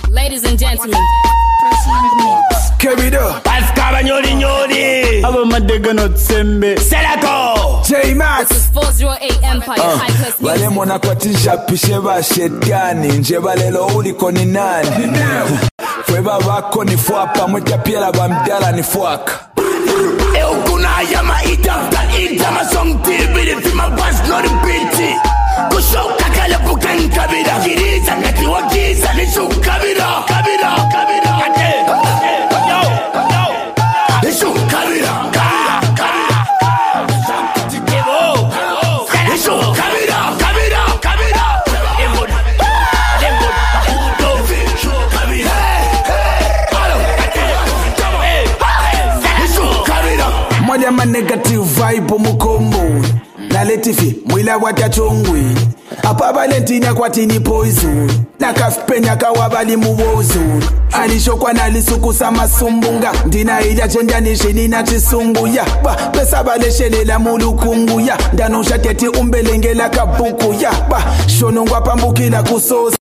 Ladies and gentlemen, Kebido Pascal Nyori Aba madega no tsembe Selako J-Max this is 408 Empire High Class wale Music. mwana kwa tisha pishe ba shetani nje balelo uliko ni nani fwe babako ni fwapa mweta piela ba mdala ni fwaka Eukuna yama itama song tibidi fima bas no ripiti Kushoka kale bukan kabira Kiriza ngati wakiza nishu kabira Ate Nishu kabira Nishu kabira Mwanya ma negative vibe mukombo na letifi mwila wata chongwe apa Valentina kwatini poison na kafpenya kawabali muwozo alishokwa nalisukusa masumbunga ndina ila chenja nishini na chisungu ya ba pesa baleshelela mulukungu ya ndanusha teti umbelengela kabuku ya ba shonongwa pambukila kusosa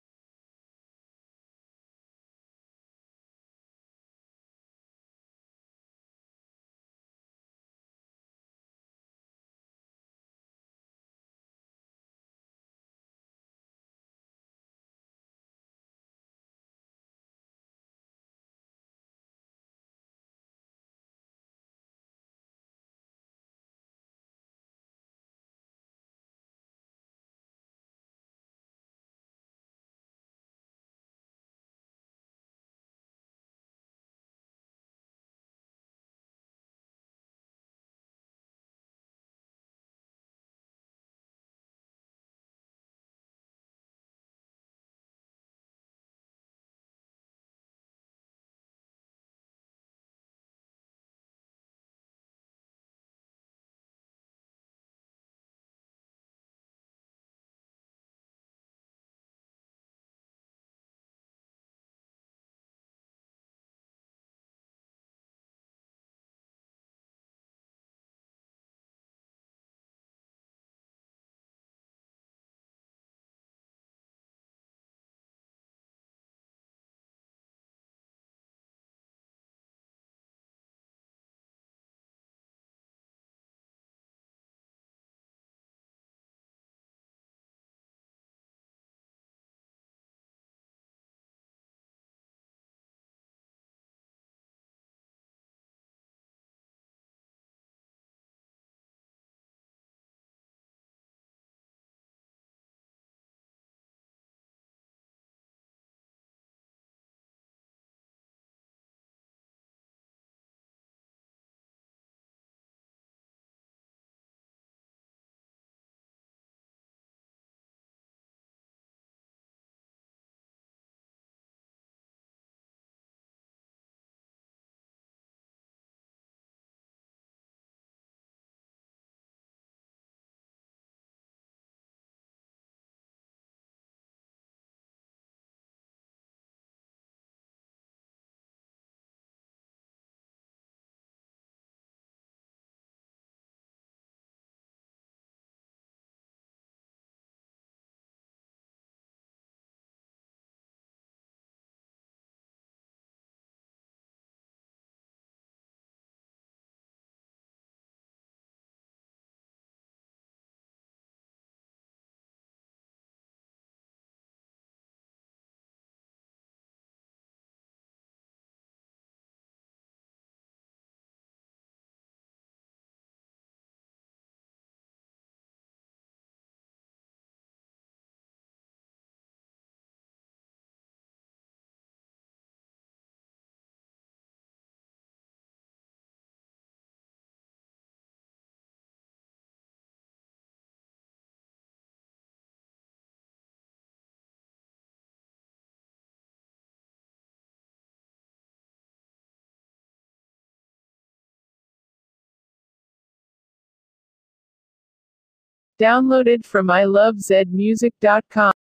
Downloaded from ilovezmusic.com.